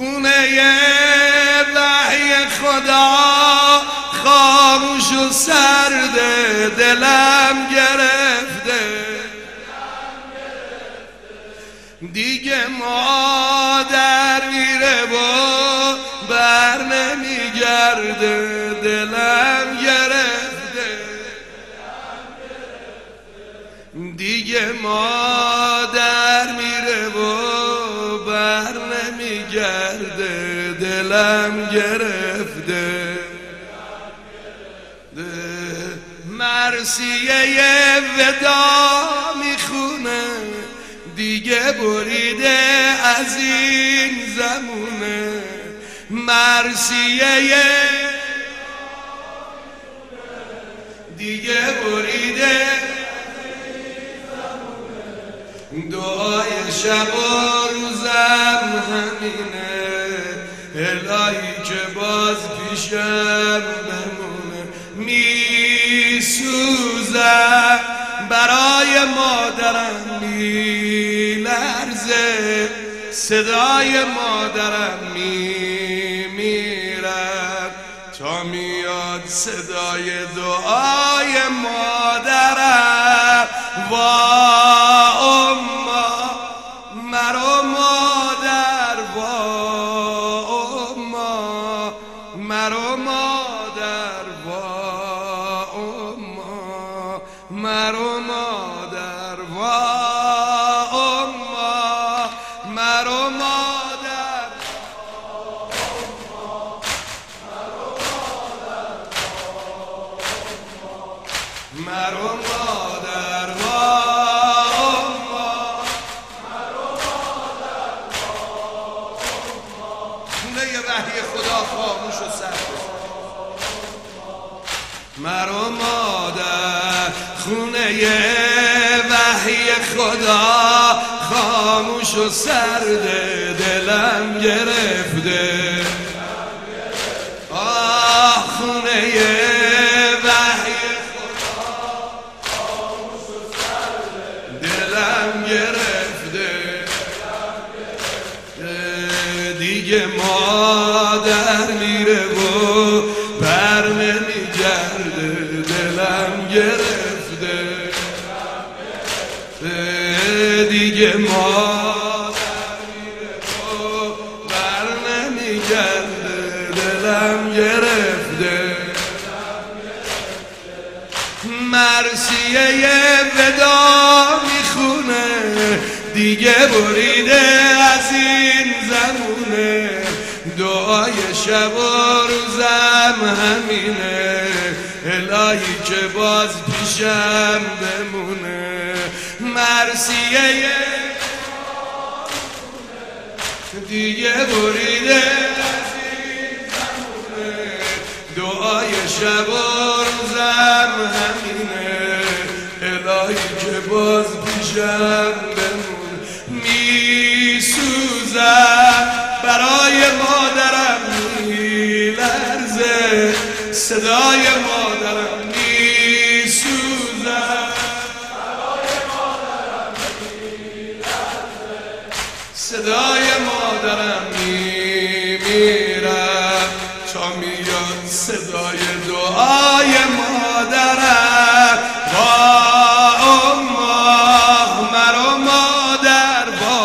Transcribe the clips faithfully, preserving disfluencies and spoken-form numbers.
خونه وحی خدا خاموش و سرده، دلم گرفته دیگه مادر میره و بر نمیگرده، دلم گرفته دیگه مادر میره و بر نمیگرده، دلم گرفته مرثیه ودا میخونه دیگه بریده از این زمونه، مرثیه دیگه بریده دعای شب و روزم همینه، الهی که باز پیشم بمونه. میسوزم برای مادرم، میلرزه صدای مادرم، میمیرم تا میاد صدای دعای مادرم. وا اما مرا مادر، وا اما مرا مادر، وا اما مرا مادر، وا اما مرا مادر، مرا مادر، وا اما مرا مادر، خونه وحی خدا خاموش و سرده، مرا مادر خونه وحی خدا خاموش و سرده، دلم گرفته آه خونه وحی خدا خاموش و سرده، دلم گرفته دیگه مادر میره و بر نمیگرده، دلم گرفته دیگه مادر میره و بر نمیگرده، دلم گرفته مرثیه ودا میخونه دیگه بریده از این زمونه، دعای شب و روزم همینه، الهی که باز پیشم بمونه. مرثیه دیگه بریده از این زمونه، دعای شب و روزم همینه، الهی که باز پیشم بمونه. میسوزم برای مادرم، میلرزه صدای مادرم، میسوزم برای مادرم، میلرزه صدای مادرم، میمیرم تا میاد صدای دعای مادرم. وا اما مرا مادر، وا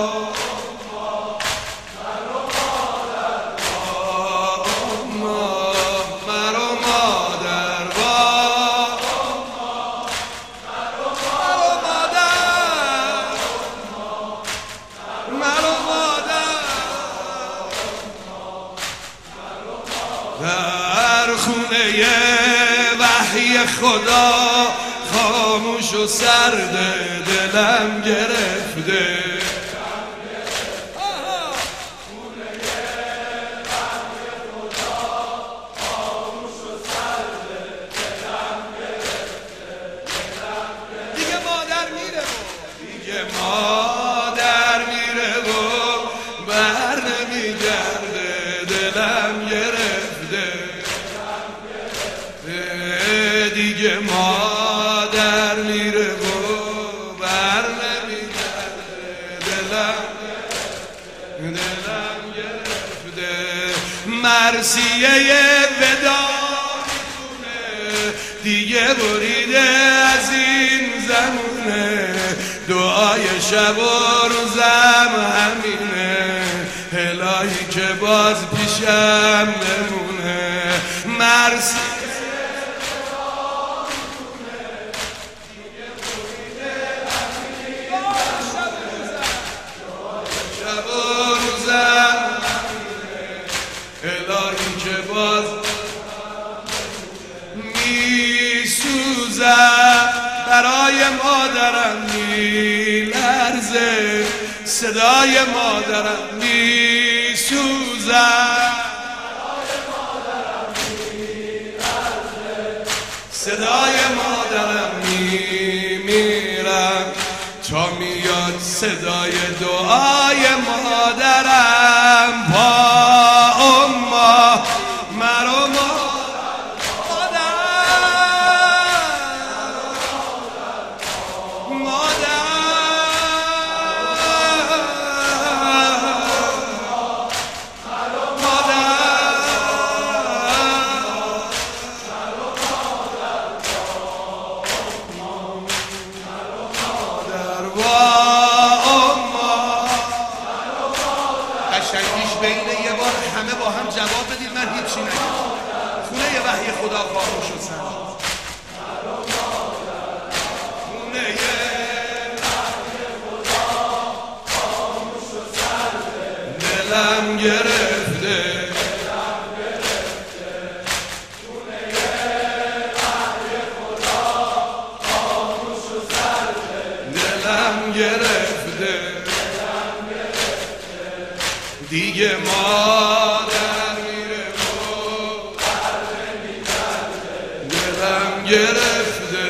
در خونه وحی خدا خاموش و سرده، دلم گرفته دیگه مادر میره و دیگه مادر میره و بر نمیگرده، دلم گرفته دیگه مادر میره و بر نمیگرده، دلم دلم گرفته. مرثیه ودا میخونه دیگه بریده از این زمونه دعای شب و روزم همینه الهی که باز پیشم نمونه مرثیه الهی که باز میسوزم برای مادرم میلرزه صدای مادرم میسوزم صدای مادرم میمیرم تا میاد صدای دعای مادرم با اما مرا مادر مادر قشنگیش بینه یه بار همه با هم جواب بدید من هیچی نگم خونه یه وحی خدا خاموش و سنجید خونه یه وحی خدا خاموش و سنجید دلم گرفته خونه یه وحی خدا خاموش و سنجید دلم گرفته دیگه مادر میره و قلب میگرده دلم گرفته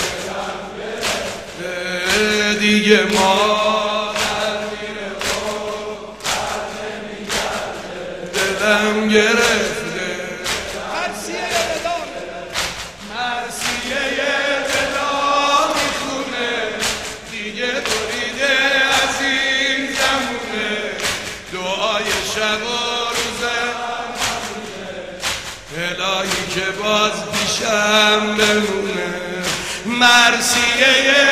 دیگه مادر میره و قلب میگرده دلم گرفته مرثیه ودا مرثیه ودا میخونه دیگه بریده از این زمونه دعای شب و روزم الهی که باز پیشم بمونه مرثیه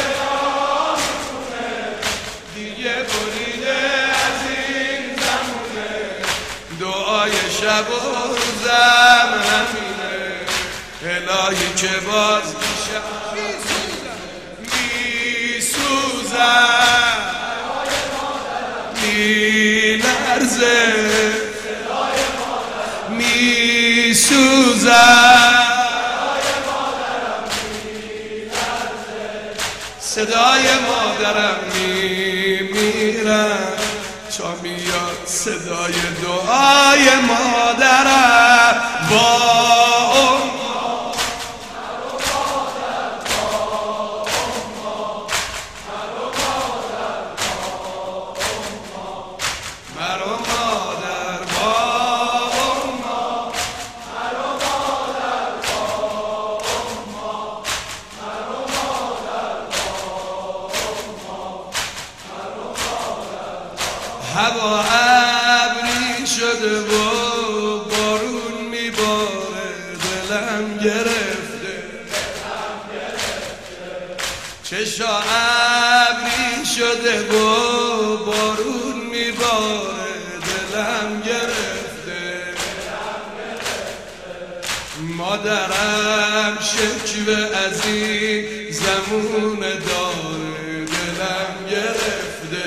دیگه بریده از این زمونه دعای شب و روزم همینه الهی که باز پیشم میسوزم میلرزه میسوزم صدای مادرم میمیرم تا میاد صدای دعای مادرم با هوا ابری شده و بارون میباره دلم گرفته چشا ابری شده و بارون میباره دلم گرفته مادرم شکوه از این زمون داره دلم گرفته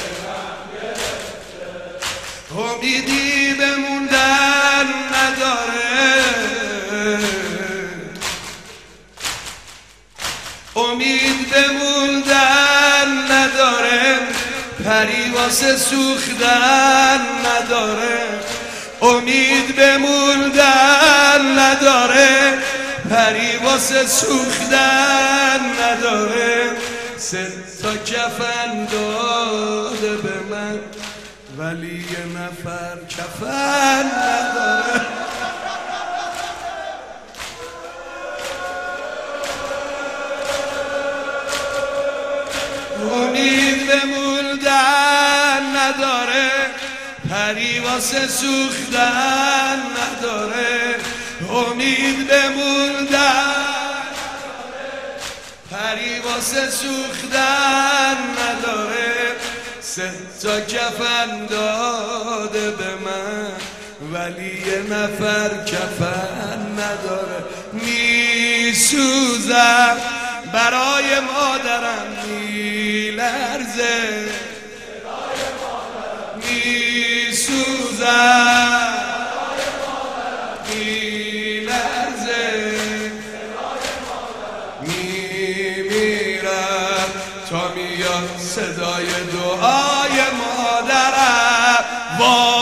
امیدی بموندن نداره امید بموندن نداره پری واسه سوختن نداره امید بموندن نداره پری واسه سوختن نداره سه تا کفن داده به من ولی یه نفر کفن نداره امید به موندن نداره پری واسه سوختن نداره، امید بموندن پری واسه سوختن نداره. سه تا کفن داده به من ولی یه نفر کفن نداره. میسوزم برای مادرم میلرزه، میسوزم میلرزه، میمیرم تا میاد صدای دعای مادرم.